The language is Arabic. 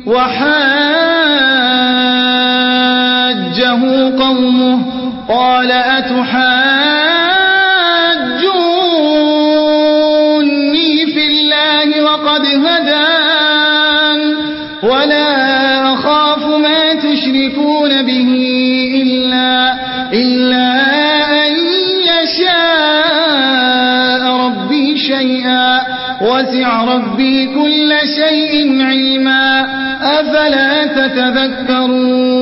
وحاجه قومه قال أتحاجوني في الله وقد هدان ولا أخاف ما تشركون به إلا أن يشاء ربي شيئا وسع ربي كل شيء علما أفلا تتذكرون